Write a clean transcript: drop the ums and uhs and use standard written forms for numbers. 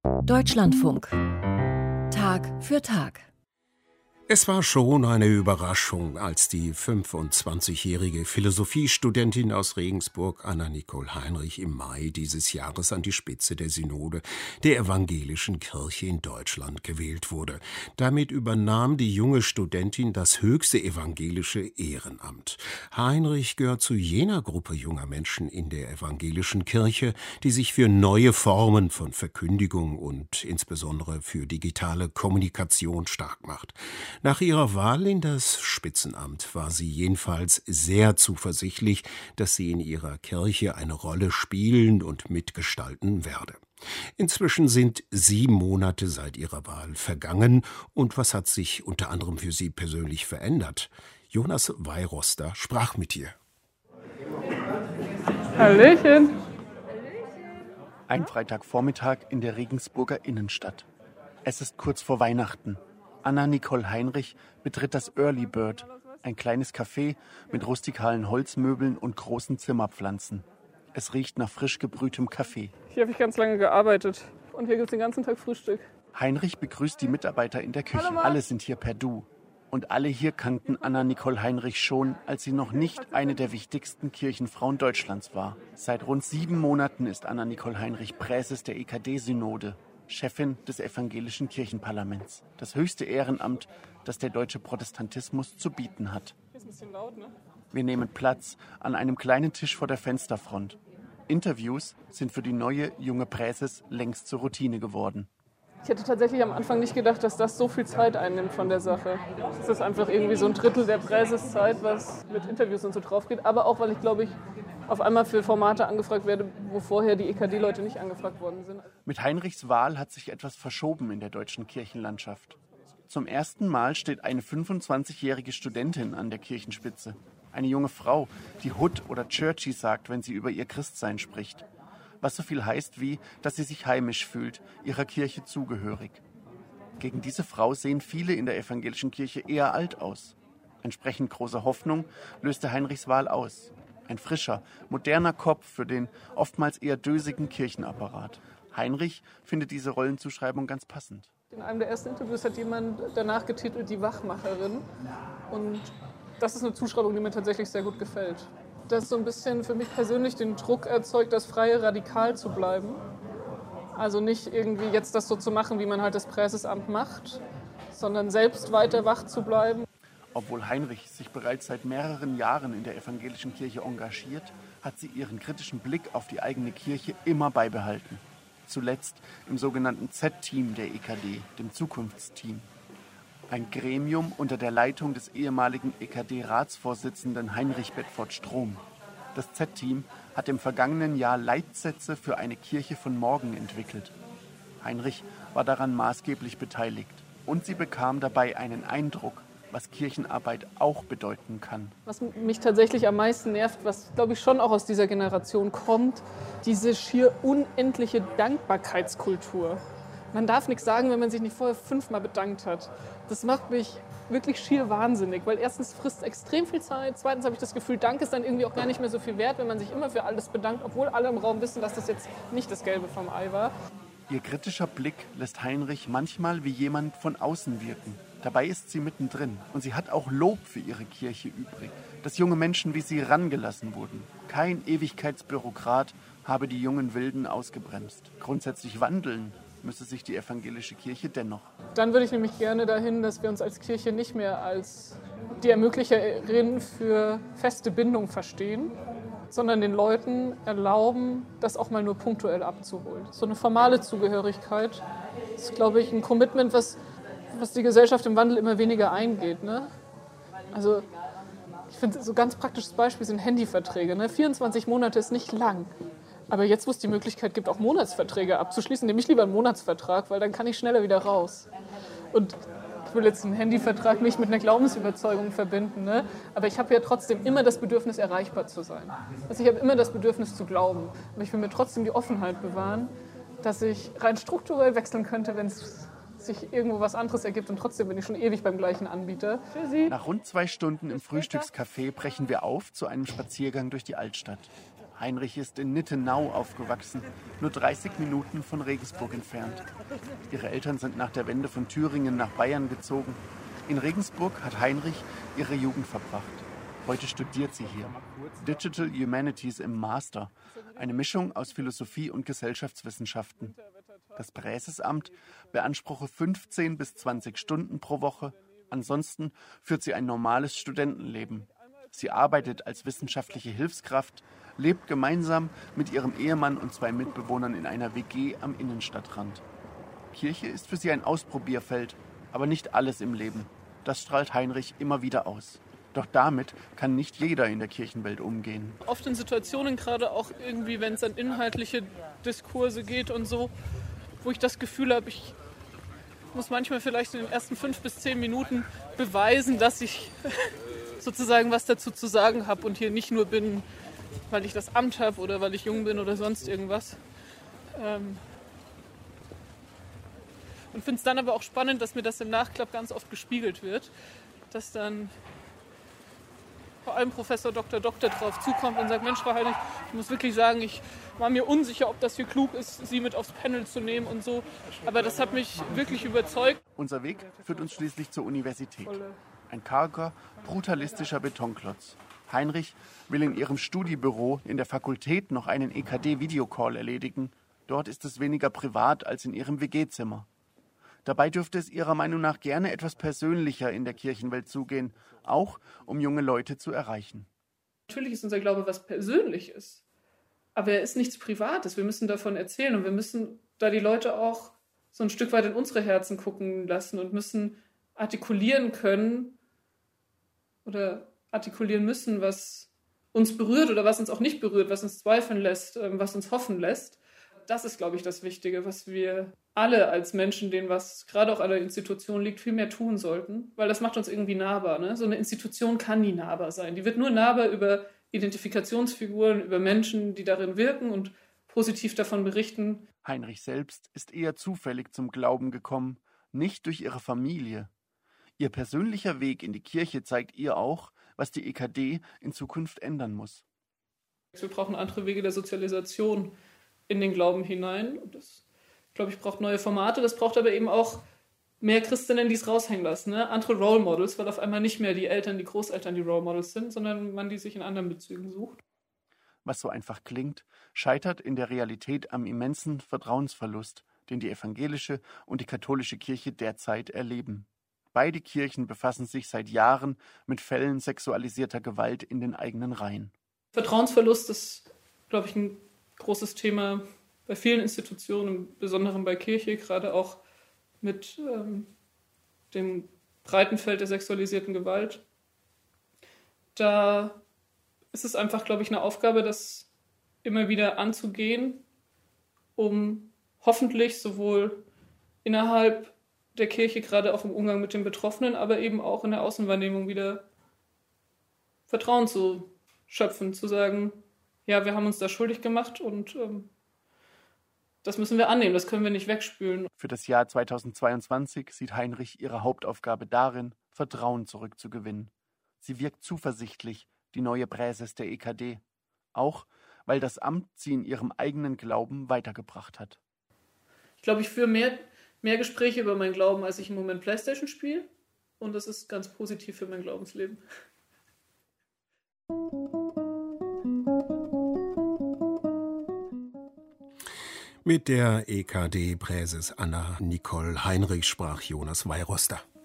Deutschlandfunk. Tag für Tag. Es war schon eine Überraschung, als die 25-jährige Philosophiestudentin aus Regensburg, Anna-Nicole Heinrich, im Mai dieses Jahres an die Spitze der Synode der Evangelischen Kirche in Deutschland gewählt wurde. Damit übernahm die junge Studentin das höchste evangelische Ehrenamt. Heinrich gehört zu jener Gruppe junger Menschen in der Evangelischen Kirche, die sich für neue Formen von Verkündigung und insbesondere für digitale Kommunikation stark macht. Nach ihrer Wahl in das Spitzenamt war sie jedenfalls sehr zuversichtlich, dass sie in ihrer Kirche eine Rolle spielen und mitgestalten werde. Inzwischen sind 7 Monate seit ihrer Wahl vergangen. Und was hat sich unter anderem für sie persönlich verändert? Jonas Weihroster sprach mit ihr. Hallöchen! Ein Freitagvormittag in der Regensburger Innenstadt. Es ist kurz vor Weihnachten. Anna-Nicole Heinrich betritt das Early Bird, ein kleines Café mit rustikalen Holzmöbeln und großen Zimmerpflanzen. Es riecht nach frisch gebrühtem Kaffee. Hier habe ich ganz lange gearbeitet und hier gibt es den ganzen Tag Frühstück. Heinrich begrüßt die Mitarbeiter in der Küche. Hallo, alle sind hier per Du. Und alle hier kannten Anna-Nicole Heinrich schon, als sie noch nicht eine der wichtigsten Kirchenfrauen Deutschlands war. Seit rund 7 Monaten ist Anna-Nicole Heinrich Präses der EKD-Synode. Chefin des Evangelischen Kirchenparlaments. Das höchste Ehrenamt, das der deutsche Protestantismus zu bieten hat. Hier ist ein bisschen laut, ne? Wir nehmen Platz an einem kleinen Tisch vor der Fensterfront. Interviews sind für die neue, junge Präses längst zur Routine geworden. Ich hätte tatsächlich am Anfang nicht gedacht, dass das so viel Zeit einnimmt von der Sache. Das ist einfach irgendwie so ein Drittel der Präseszeit, was mit Interviews und so drauf geht. Aber auch, weil ich, glaube ich, auf einmal für Formate angefragt werde, wo vorher die EKD-Leute nicht angefragt worden sind. Mit Heinrichs Wahl hat sich etwas verschoben in der deutschen Kirchenlandschaft. Zum ersten Mal steht eine 25-jährige Studentin an der Kirchenspitze. Eine junge Frau, die Hood oder Churchy sagt, wenn sie über ihr Christsein spricht. Was so viel heißt wie, dass sie sich heimisch fühlt, ihrer Kirche zugehörig. Gegen diese Frau sehen viele in der evangelischen Kirche eher alt aus. Entsprechend große Hoffnung löste Heinrichs Wahl aus. Ein frischer, moderner Kopf für den oftmals eher dösigen Kirchenapparat. Heinrich findet diese Rollenzuschreibung ganz passend. In einem der ersten Interviews hat jemand danach getitelt, die Wachmacherin. Und das ist eine Zuschreibung, die mir tatsächlich sehr gut gefällt. Das so ein bisschen für mich persönlich den Druck erzeugt, das freie Radikal zu bleiben. Also nicht irgendwie jetzt das so zu machen, wie man halt das Präsesamt macht, sondern selbst weiter wach zu bleiben. Obwohl Heinrich sich bereits seit mehreren Jahren in der evangelischen Kirche engagiert, hat sie ihren kritischen Blick auf die eigene Kirche immer beibehalten. Zuletzt im sogenannten Z-Team der EKD, dem Zukunftsteam. Ein Gremium unter der Leitung des ehemaligen EKD-Ratsvorsitzenden Heinrich Bedford-Strom. Das Z-Team hat im vergangenen Jahr Leitsätze für eine Kirche von morgen entwickelt. Heinrich war daran maßgeblich beteiligt. Und sie bekam dabei einen Eindruck, was Kirchenarbeit auch bedeuten kann. Was mich tatsächlich am meisten nervt, was glaube ich schon auch aus dieser Generation kommt, diese schier unendliche Dankbarkeitskultur. Man darf nichts sagen, wenn man sich nicht vorher 5-mal bedankt hat. Das macht mich wirklich schier wahnsinnig, weil erstens frisst extrem viel Zeit, zweitens habe ich das Gefühl, Dank ist dann irgendwie auch gar nicht mehr so viel wert, wenn man sich immer für alles bedankt, obwohl alle im Raum wissen, dass das jetzt nicht das Gelbe vom Ei war. Ihr kritischer Blick lässt Heinrich manchmal wie jemand von außen wirken. Dabei ist sie mittendrin und sie hat auch Lob für ihre Kirche übrig, dass junge Menschen wie sie rangelassen wurden. Kein Ewigkeitsbürokrat habe die jungen Wilden ausgebremst. Grundsätzlich wandeln müsse sich die evangelische Kirche dennoch. Dann würde ich nämlich gerne dahin, dass wir uns als Kirche nicht mehr als die Ermöglicherin für feste Bindung verstehen, sondern den Leuten erlauben, das auch mal nur punktuell abzuholen. So eine formale Zugehörigkeit ist, glaube ich, ein Commitment, was die Gesellschaft im Wandel immer weniger eingeht. Ne? Also ich finde, so ein ganz praktisches Beispiel sind Handyverträge. Ne? 24 Monate ist nicht lang. Aber jetzt, wo es die Möglichkeit gibt, auch Monatsverträge abzuschließen, nehme ich lieber einen Monatsvertrag, weil dann kann ich schneller wieder raus. Und ich will jetzt einen Handyvertrag nicht mit einer Glaubensüberzeugung verbinden, ne? Aber ich habe ja trotzdem immer das Bedürfnis, erreichbar zu sein. Also ich habe immer das Bedürfnis zu glauben. Aber ich will mir trotzdem die Offenheit bewahren, dass ich rein strukturell wechseln könnte, wenn es sich irgendwo was anderes ergibt. Und trotzdem bin ich schon ewig beim gleichen Anbieter. Tschüssi. Nach rund 2 Stunden im Frühstückscafé brechen wir auf zu einem Spaziergang durch die Altstadt. Heinrich ist in Nittenau aufgewachsen, nur 30 Minuten von Regensburg entfernt. Ihre Eltern sind nach der Wende von Thüringen nach Bayern gezogen. In Regensburg hat Heinrich ihre Jugend verbracht. Heute studiert sie hier. Digital Humanities im Master, eine Mischung aus Philosophie und Gesellschaftswissenschaften. Das Präsesamt beanspruche 15 bis 20 Stunden pro Woche. Ansonsten führt sie ein normales Studentenleben. Sie arbeitet als wissenschaftliche Hilfskraft, lebt gemeinsam mit ihrem Ehemann und 2 Mitbewohnern in einer WG am Innenstadtrand. Kirche ist für sie ein Ausprobierfeld, aber nicht alles im Leben. Das strahlt Heinrich immer wieder aus. Doch damit kann nicht jeder in der Kirchenwelt umgehen. Oft in Situationen, gerade auch irgendwie, wenn es an inhaltliche Diskurse geht und so, wo ich das Gefühl habe, ich muss manchmal vielleicht in den ersten 5 bis 10 Minuten beweisen, dass ich sozusagen was dazu zu sagen habe und hier nicht nur bin, weil ich das Amt habe oder weil ich jung bin oder sonst irgendwas. Und finde es dann aber auch spannend, dass mir das im Nachklapp ganz oft gespiegelt wird, dass dann vor allem Professor Dr. drauf zukommt und sagt, Mensch, Frau Heinrich, ich muss wirklich sagen, ich war mir unsicher, ob das hier klug ist, Sie mit aufs Panel zu nehmen und so. Aber das hat mich wirklich überzeugt. Unser Weg führt uns schließlich zur Universität. Ein karger, brutalistischer Betonklotz. Heinrich will in ihrem Studiebüro in der Fakultät noch einen EKD-Videocall erledigen. Dort ist es weniger privat als in ihrem WG-Zimmer. Dabei dürfte es ihrer Meinung nach gerne etwas persönlicher in der Kirchenwelt zugehen, auch um junge Leute zu erreichen. Natürlich ist unser Glaube was Persönliches, aber er ist nichts Privates. Wir müssen davon erzählen und wir müssen da die Leute auch so ein Stück weit in unsere Herzen gucken lassen und müssen artikulieren können oder artikulieren müssen, was uns berührt oder was uns auch nicht berührt, was uns zweifeln lässt, was uns hoffen lässt. Das ist, glaube ich, das Wichtige, was wir alle als Menschen, denen was gerade auch an der Institution liegt, viel mehr tun sollten, weil das macht uns irgendwie nahbar. Ne? So eine Institution kann nie nahbar sein. Die wird nur nahbar über Identifikationsfiguren, über Menschen, die darin wirken und positiv davon berichten. Heinrich selbst ist eher zufällig zum Glauben gekommen, nicht durch ihre Familie. Ihr persönlicher Weg in die Kirche zeigt ihr auch, was die EKD in Zukunft ändern muss. Wir brauchen andere Wege der Sozialisation in den Glauben hinein. Und das, glaube ich, braucht neue Formate. Das braucht aber eben auch mehr Christinnen, die es raushängen lassen. Ne? Andere Role Models, weil auf einmal nicht mehr die Eltern, die Großeltern die Role Models sind, sondern man die sich in anderen Bezügen sucht. Was so einfach klingt, scheitert in der Realität am immensen Vertrauensverlust, den die evangelische und die katholische Kirche derzeit erleben. Beide Kirchen befassen sich seit Jahren mit Fällen sexualisierter Gewalt in den eigenen Reihen. Vertrauensverlust ist, glaube ich, ein großes Thema bei vielen Institutionen, im Besonderen bei Kirche, gerade auch mit dem breiten Feld der sexualisierten Gewalt. Da ist es einfach, glaube ich, eine Aufgabe, das immer wieder anzugehen, um hoffentlich sowohl innerhalb der Kirche, gerade auch im Umgang mit den Betroffenen, aber eben auch in der Außenwahrnehmung wieder Vertrauen zu schöpfen, zu sagen, ja, wir haben uns da schuldig gemacht und das müssen wir annehmen, das können wir nicht wegspülen. Für das Jahr 2022 sieht Heinrich ihre Hauptaufgabe darin, Vertrauen zurückzugewinnen. Sie wirkt zuversichtlich, die neue Präses der EKD. Auch, weil das Amt sie in ihrem eigenen Glauben weitergebracht hat. Ich glaube, ich führe mehr Gespräche über meinen Glauben, als ich im Moment Playstation spiele. Und das ist ganz positiv für mein Glaubensleben. Mit der EKD-Präses Anna Nicole Heinrich sprach Jonas Weyrauster.